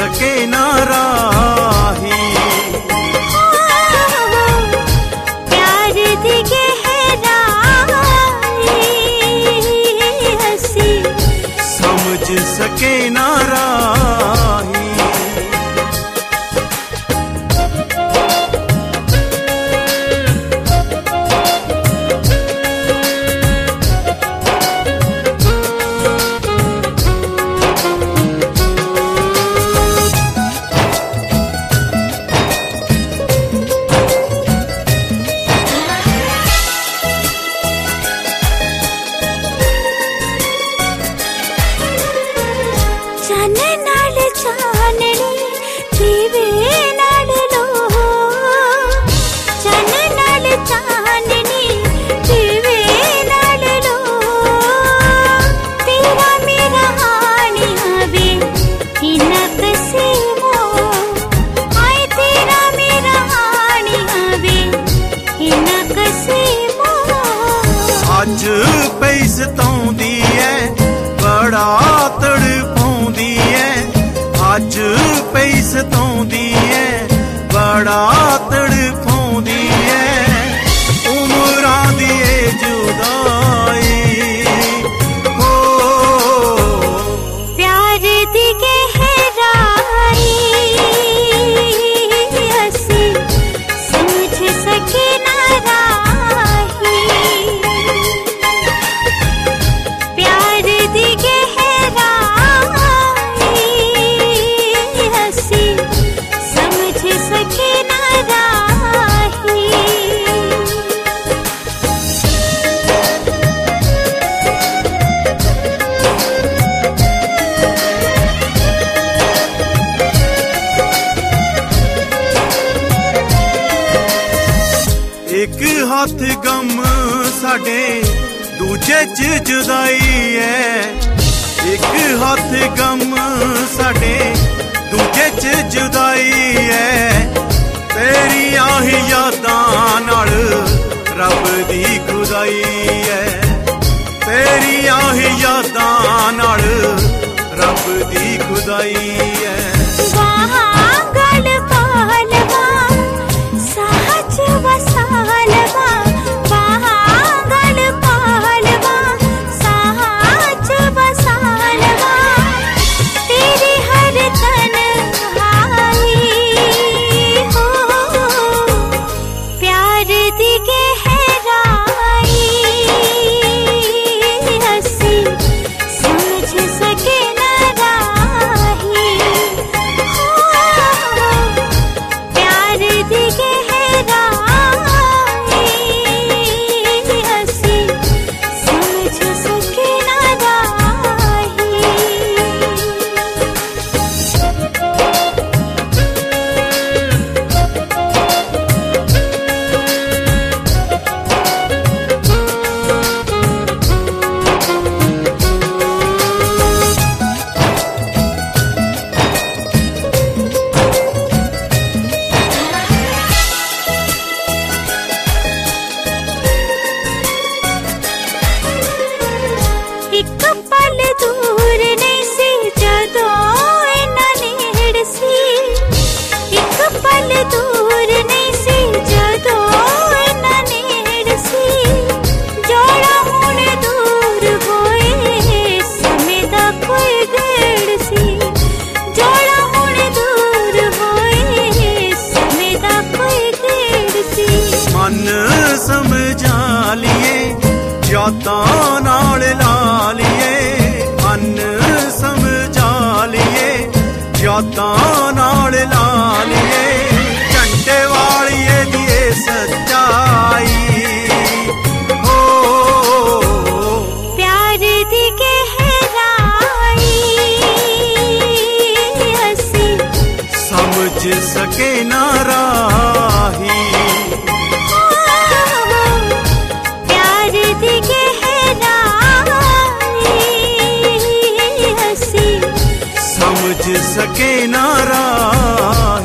सके ना राही। प्यार दी गहराई हसी समझ सके ना राही। चाने नाल चाननी दीवे नाल लो, चाने नाल चाननी दीवे नाल लो। तेरा मेरा हानी आवे इना कसे मो, आए तेरा मेरा हानी आवे इना कसे मो। अज पई सताउंदी है बड़ा तड़पाउंदी है, अज पई सताउंदी है बड़ा तड़पाउंदी है। उमरां दी जुदाई हो प्यार दी गहराई हसी समझ सके ना राही। प्यार दी गहराई हसी समझ सके ना राही। एक हाथ गम साडे दूजे च जुदाई है, एक हाथ गम साडे दूजे च जुदाई है। तेरी आही यादां नाल रब दी खुदाई है, तेरी आही यादां नाल रब दी खुदाई है। एक पल दूर नहीं सी जदों इना नेड़ सी, एक पल दूर नहीं सी जदों इना नेड़ सी। जोड़ा हुण दूर होए समय दा कोई गेड़ सी, जोड़ा हुण दूर होए समय दा कोई गेड़ सी। मन समझा लिए यादां नाल ला लिए, मन समझा लिए यादां नाल ला लिए। झंडे वालिए दिए सच्चाई हो प्यार दी गहराई हसी समझ सके ना राही। प्यार दी गहराई हसी समझ सके ना राही।